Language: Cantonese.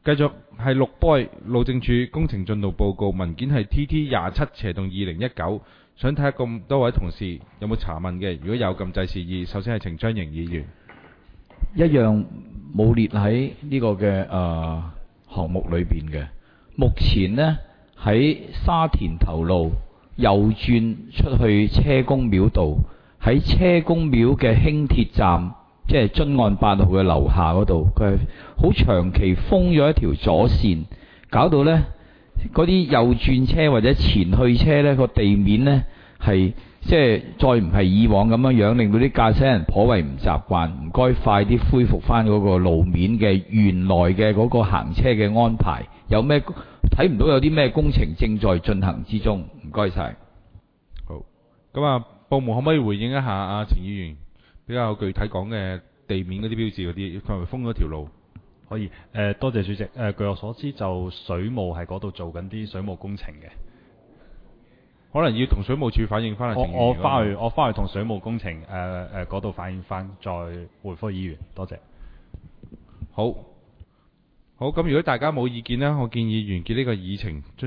繼續係6 boy 路政署工程進度報告，文件係 TT27/2019。想睇下咁多位同事有冇查問嘅？如果有，撳掣示意。首先係程章瑩議員， 一樣冇列喺呢個嘅項目裏邊嘅。目前呢，喺沙田頭路右轉出去車公廟道，喺車公廟嘅輕鐵站，即係津岸8號嘅樓下嗰度，佢係好長期封咗一條左線，搞到呢嗰啲右轉車或者前去車呢個地面呢係即係再唔係以往咁樣，令到啲駕駛人頗為唔習慣。唔該快啲恢復翻嗰個路面嘅原來嘅嗰個行車嘅安排。有咩睇唔到有啲咩工程正在進行之中？唔該晒。 好，咁部門可唔可以回應一下程議員比較具體講嘅地面嗰啲標誌嗰啲，係咪封咗條路？ 可以，多謝主席。據我所知，就水務係嗰度做緊啲水務工程嘅， 可能要同水務署反映翻。 我翻去同水務工程嗰度反映翻，再回覆議員。多謝。 好，咁如果大家冇意見呢，我建議完結呢個議程。